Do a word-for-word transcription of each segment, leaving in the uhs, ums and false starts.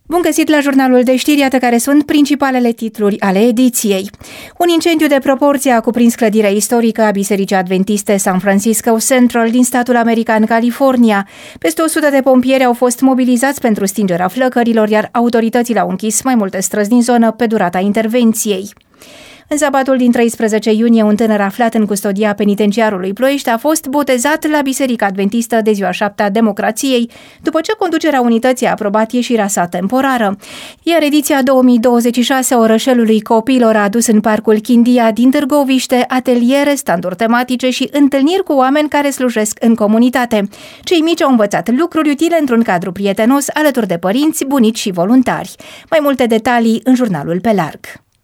Bun găsit la jurnalul de știri, iată care sunt principalele titluri ale ediției. Un incendiu de proporție a cuprins clădirea istorică a Bisericii Adventiste San Francisco Central din statul american California. Peste o sută de pompieri au fost mobilizați pentru stingerea flăcărilor, iar autoritățile au închis mai multe străzi din zonă pe durata intervenției. În sabatul din treisprezece iunie, un tânăr aflat în custodia penitenciarului Ploiești a fost botezat la Biserica Adventistă de ziua șapte a Democrației, după ce conducerea unității a aprobat ieșirea sa temporară. Iar ediția două mii douăzeci și șase a Orășelului Copiilor a adus în Parcul Chindia din Târgoviște ateliere, standuri tematice și întâlniri cu oameni care slujesc în comunitate. Cei mici au învățat lucruri utile într-un cadru prietenos alături de părinți, bunici și voluntari. Mai multe detalii în jurnalul pe larg.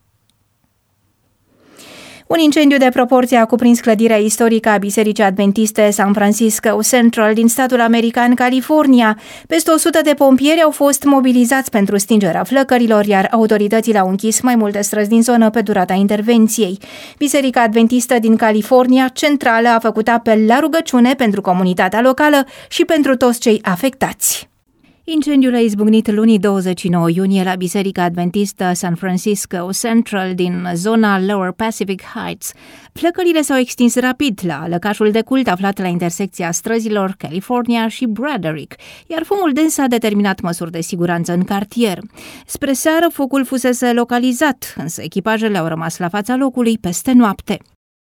Un incendiu de proporție a cuprins clădirea istorică a Bisericii Adventiste San Francisco Central din statul american California. Peste o sută de pompieri au fost mobilizați pentru stingerea flăcărilor, iar autoritățile au închis mai multe străzi din zonă pe durata intervenției. Biserica Adventistă din California Centrală a făcut apel la rugăciune pentru comunitatea locală și pentru toți cei afectați. Incendiul a izbucnit luni douăzeci și nouă iunie la Biserica Adventistă San Francisco Central din zona Lower Pacific Heights. Flăcările s-au extins rapid la lăcașul de cult aflat la intersecția străzilor California și Braderick, iar fumul dens a determinat măsuri de siguranță în cartier. Spre seară, focul fusese localizat, însă echipajele au rămas la fața locului peste noapte.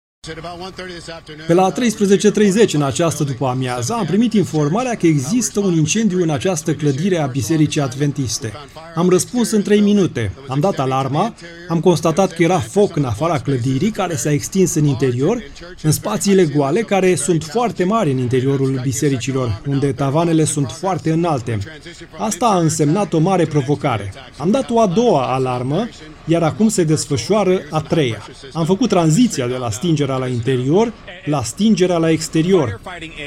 Pe la treisprezece treizeci în această după-amiază am primit informarea că există un incendiu în această clădire a Bisericii Adventiste. Am răspuns în trei minute, am dat alarma, am constatat că era foc în afara clădirii care s-a extins în interior, în spațiile goale care sunt foarte mari în interiorul bisericilor, unde tavanele sunt foarte înalte. Asta a însemnat o mare provocare. Am dat o a doua alarmă, iar acum se desfășoară a treia. Am făcut tranziția de la stingerea la interior la stingerea la exterior.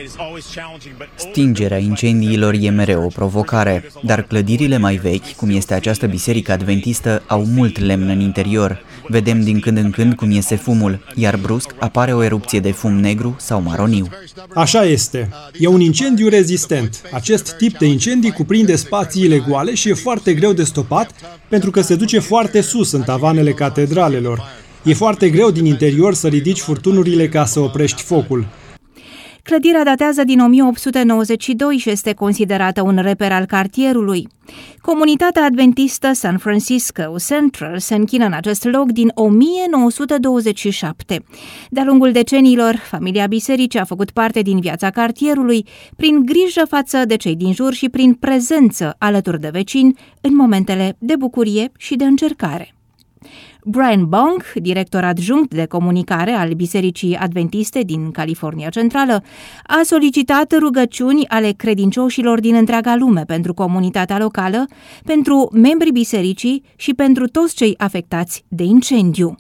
Stingerea incendiilor e mereu o provocare, dar clădirile mai vechi, cum este această biserică adventistă, au mult lemn în interior. Vedem din când în când cum iese fumul, iar brusc apare o erupție de fum negru sau maroniu. Așa este. E un incendiu rezistent. Acest tip de incendii cuprinde spațiile goale și e foarte greu de stopat pentru că se duce foarte sus în tavanele catedralelor. E foarte greu din interior să ridici furtunurile ca să oprești focul. Clădirea datează din o mie opt sute nouăzeci și doi și este considerată un reper al cartierului. Comunitatea adventistă San Francisco Central se închină în acest loc din o mie nouă sute douăzeci și șapte. De-a lungul deceniilor, familia bisericii a făcut parte din viața cartierului prin grijă față de cei din jur și prin prezență alături de vecini în momentele de bucurie și de încercare. Brian Bong, director adjunct de comunicare al Bisericii Adventiste din California Centrală, a solicitat rugăciuni ale credincioșilor din întreaga lume pentru comunitatea locală, pentru membrii bisericii și pentru toți cei afectați de incendiu.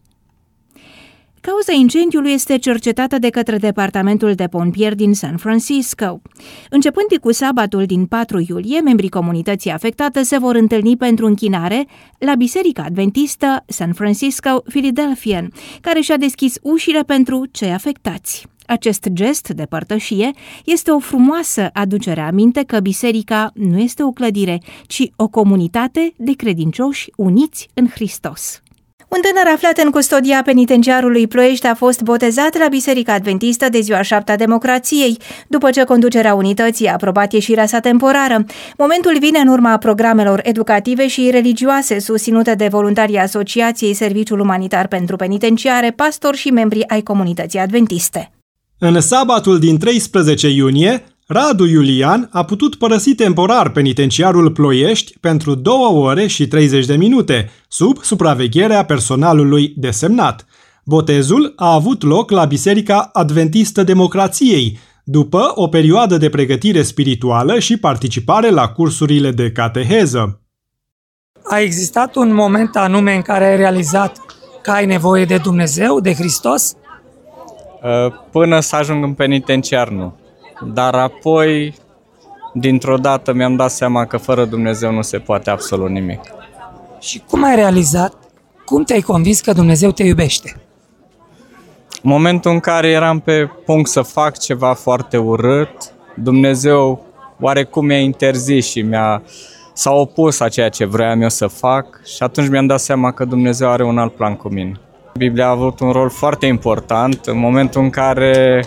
Cauza incendiului este cercetată de către Departamentul de Pompieri din San Francisco. Începând cu sabatul din patru iulie, membrii comunității afectate se vor întâlni pentru închinare la Biserica Adventistă San Francisco Philadelphian, care și-a deschis ușile pentru cei afectați. Acest gest de părtășie este o frumoasă aducere aminte că biserica nu este o clădire, ci o comunitate de credincioși uniți în Hristos. Un tânăr aflat în custodia penitenciarului Ploiești a fost botezat la Biserica Adventistă de ziua șapte a Democrației, după ce conducerea unității a aprobat ieșirea sa temporară. Momentul vine în urma programelor educative și religioase susținute de voluntarii Asociației Serviciul Umanitar pentru Penitenciare, pastori și membri ai comunității adventiste. În sabatul din treisprezece iunie, Radu Iulian a putut părăsi temporar penitenciarul Ploiești pentru două ore și treizeci de minute, sub supravegherea personalului desemnat. Botezul a avut loc la Biserica Adventistă Democrației, după o perioadă de pregătire spirituală și participare la cursurile de cateheză. A existat un moment anume în care ai realizat că ai nevoie de Dumnezeu, de Hristos? Până să ajung în penitenciar, nu. Dar apoi, dintr-o dată, mi-am dat seama că fără Dumnezeu nu se poate absolut nimic. Și cum ai realizat? Cum te-ai convins că Dumnezeu te iubește? Momentul în care eram pe punct să fac ceva foarte urât, Dumnezeu oarecum mi-a interzis și mi-a s-a opus a ceea ce vroiam eu să fac și atunci mi-am dat seama că Dumnezeu are un alt plan cu mine. Biblia a avut un rol foarte important. În momentul în care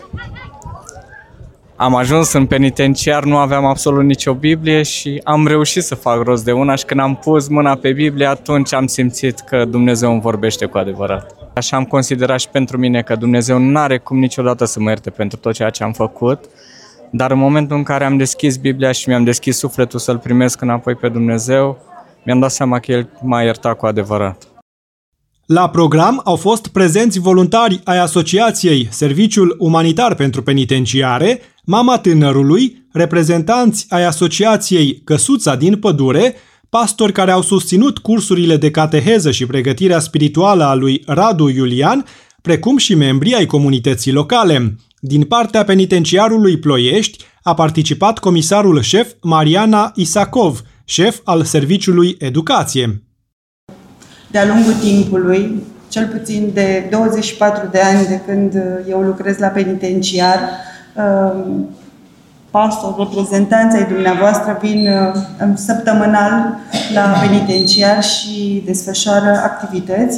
am ajuns în penitenciar, nu aveam absolut nicio Biblie și am reușit să fac rost de una și când am pus mâna pe Biblie, atunci am simțit că Dumnezeu îmi vorbește cu adevărat. Așa am considerat și pentru mine că Dumnezeu nu are cum niciodată să mă ierte pentru tot ceea ce am făcut, dar în momentul în care am deschis Biblia și mi-am deschis sufletul să-L primesc înapoi pe Dumnezeu, mi-am dat seama că El m-a iertat cu adevărat. La program au fost prezenți voluntari ai Asociației Serviciul Umanitar pentru Penitenciare, Mama Tânărului, reprezentanți ai Asociației Căsuța din Pădure, pastori care au susținut cursurile de cateheză și pregătirea spirituală a lui Radu Iulian, precum și membrii ai comunității locale. Din partea penitenciarului Ploiești a participat comisarul șef Mariana Isakov, șef al Serviciului Educație. De-a lungul timpului, cel puțin de douăzeci și patru de ani de când eu lucrez la penitenciar, pastori, reprezentanții ai dumneavoastră vin săptămânal la penitenciar și desfășoară activități.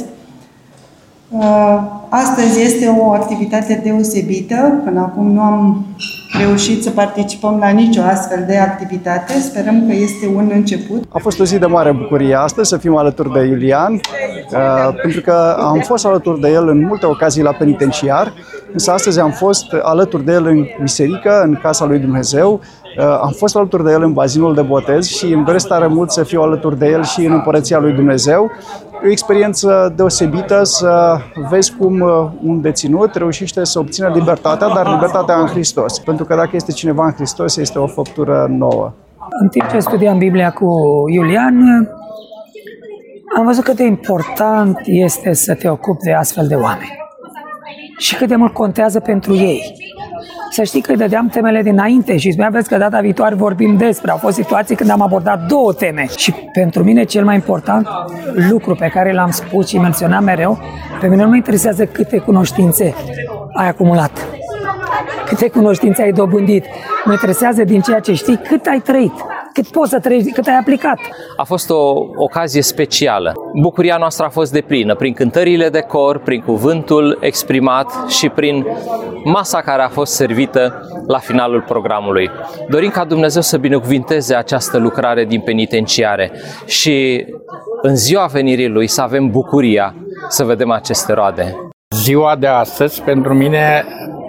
Astăzi este o activitate deosebită. Până acum nu am reușit să participăm la nicio astfel de activitate. Sperăm că este un început. A fost o zi de mare bucurie astăzi să fim alături de Iulian, pentru că am fost alături de el în multe ocazii la penitenciar, însă astăzi am fost alături de el în biserică, în casa lui Dumnezeu, am fost alături de el în bazinul de botez și îmi doresc tare mult să fiu alături de el și în Împărăția lui Dumnezeu. E o experiență deosebită să vezi cum un deținut reușește să obțină libertatea, dar libertatea în Hristos. Pentru că dacă este cineva în Hristos, este o făptură nouă. În timp ce studiam Biblia cu Iulian, am văzut cât de important este să te ocupi de astfel de oameni și cât de mult contează pentru ei. Să știi că îi dădeam temele dinainte și spuneam, vezi că data viitoare vorbim despre. Au fost situații când am abordat două teme și pentru mine cel mai important lucru pe care l-am spus și menționam mereu, pe mine nu mă interesează câte cunoștințe ai acumulat, câte cunoștințe ai dobândit. Mă interesează din ceea ce știi cât ai trăit, cât poți să trăiești, cât ai aplicat. A fost o ocazie specială. Bucuria noastră a fost deplină prin cântările de cor, prin cuvântul exprimat și prin masa care a fost servită la finalul programului. Dorim ca Dumnezeu să binecuvinteze această lucrare din penitenciare și în ziua venirii Lui să avem bucuria să vedem aceste roade. Ziua de astăzi pentru mine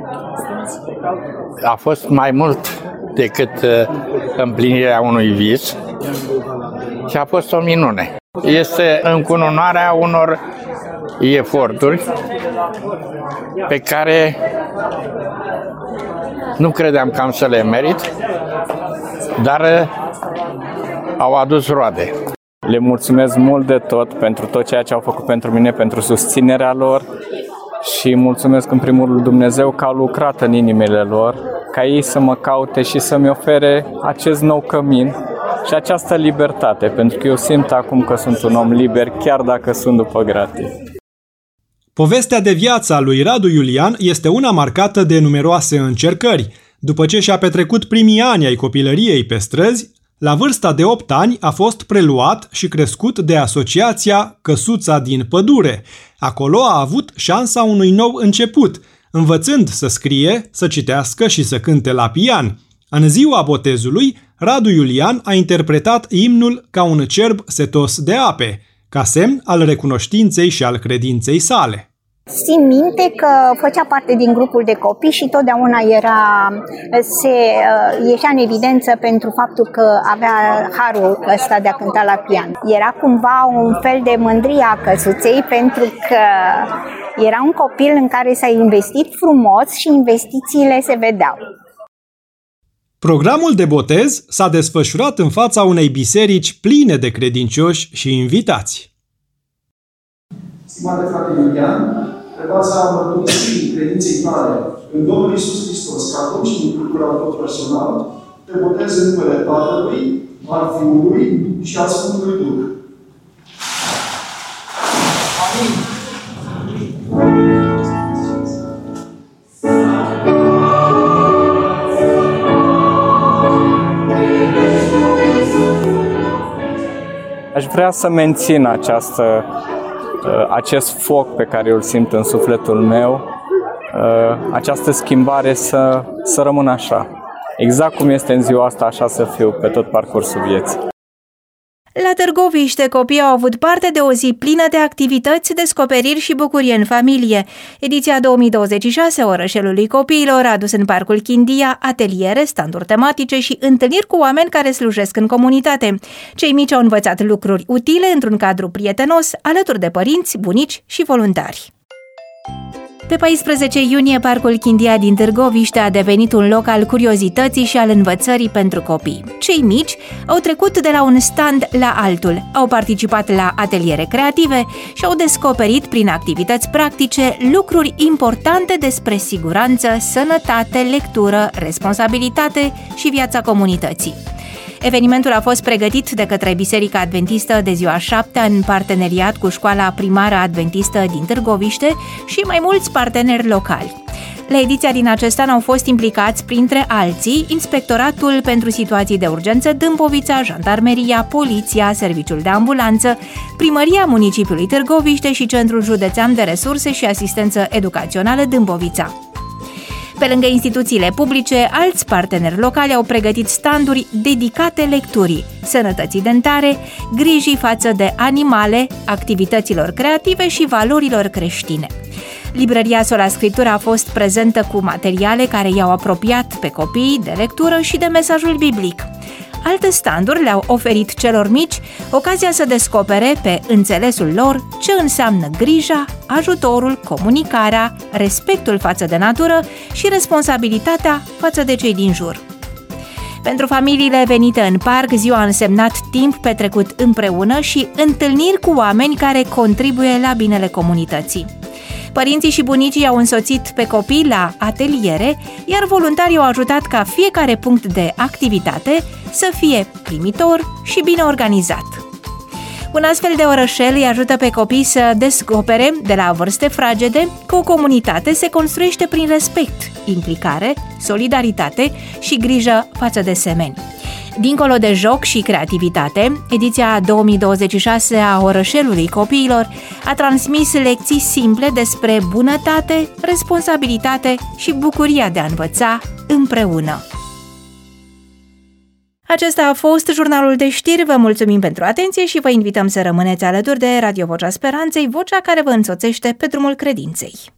a fost mai mult decât împlinirea unui vis și a fost o minune. Este încununarea unor eforturi pe care nu credeam că am să le merit, dar au adus roade. Le mulțumesc mult de tot pentru tot ceea ce au făcut pentru mine, pentru susținerea lor și mulțumesc în primul rând Dumnezeu că a lucrat în inimile lor, ca ei să mă caute și să-mi ofere acest nou cămin și această libertate, pentru că eu simt acum că sunt un om liber, chiar dacă sunt după gratii. Povestea de viață a lui Radu Iulian este una marcată de numeroase încercări. După ce și-a petrecut primii ani ai copilăriei pe străzi, la vârsta de opt ani a fost preluat și crescut de Asociația Căsuța din Pădure. Acolo a avut șansa unui nou început, învățând să scrie, să citească și să cânte la pian. În ziua botezului, Radu Iulian a interpretat imnul Ca un cerb setos de ape, ca semn al recunoștinței și al credinței sale. Țin minte că făcea parte din grupul de copii și totdeauna era, se ieșea în evidență pentru faptul că avea harul ăsta de a cânta la pian. Era cumva un fel de mândrie a căsuței pentru că era un copil în care s-a investit frumos și investițiile se vedeau. Programul de botez s-a desfășurat în fața unei biserici pline de credincioși și invitați. Stimate frate Iulian, pe baza mărturisirii credinței tale în Domnul Iisus Hristos, ca Domn și Mântuitor tot personal, te botez în numele Tatălui, al Fiului și al Sfântului Duh. Amin. vrea să mențin această, acest foc pe care îl simt în sufletul meu, această schimbare să, să rămână așa. Exact cum este în ziua asta, așa să fiu pe tot parcursul vieții. La Târgoviște, copiii au avut parte de o zi plină de activități, descoperiri și bucurie în familie. Ediția două mii douăzeci și șase a Orășelului Copiilor a adus în Parcul Chindia ateliere, standuri tematice și întâlniri cu oameni care slujesc în comunitate. Cei mici au învățat lucruri utile într-un cadru prietenos, alături de părinți, bunici și voluntari. Pe paisprezece iunie, Parcul Chindia din Târgoviște a devenit un loc al curiozității și al învățării pentru copii. Cei mici au trecut de la un stand la altul, au participat la ateliere creative și au descoperit prin activități practice lucruri importante despre siguranță, sănătate, lectură, responsabilitate și viața comunității. Evenimentul a fost pregătit de către Biserica Adventistă de Ziua Șaptea în parteneriat cu Școala Primară Adventistă din Târgoviște și mai mulți parteneri locali. La ediția din acest an au fost implicați, printre alții, Inspectoratul pentru Situații de Urgență Dâmbovița, Jandarmeria, Poliția, Serviciul de Ambulanță, Primăria Municipiului Târgoviște și Centrul Județean de Resurse și Asistență Educațională Dâmbovița. Pe lângă instituțiile publice, alți parteneri locali au pregătit standuri dedicate lecturii, sănătății dentare, grijii față de animale, activităților creative și valorilor creștine. Librăria Sola Scriptura a fost prezentă cu materiale care i-au apropiat pe copii de lectură și de mesajul biblic. Alte standuri le-au oferit celor mici ocazia să descopere pe înțelesul lor ce înseamnă grija, ajutorul, comunicarea, respectul față de natură și responsabilitatea față de cei din jur. Pentru familiile venite în parc, ziua a însemnat timp petrecut împreună și întâlniri cu oameni care contribuie la binele comunității. Părinții și bunicii au însoțit pe copii la ateliere, iar voluntarii au ajutat ca fiecare punct de activitate să fie primitor și bine organizat. Un astfel de orășel îi ajută pe copii să descopere, de la vârste fragede, că o comunitate se construiește prin respect, implicare, solidaritate și grijă față de semeni. Dincolo de joc și creativitate, ediția două mii douăzeci și șase a Orășelului Copiilor a transmis lecții simple despre bunătate, responsabilitate și bucuria de a învăța împreună. Acesta a fost jurnalul de știri. Vă mulțumim pentru atenție și vă invităm să rămâneți alături de Radio Vocea Speranței, vocea care vă însoțește pe drumul credinței.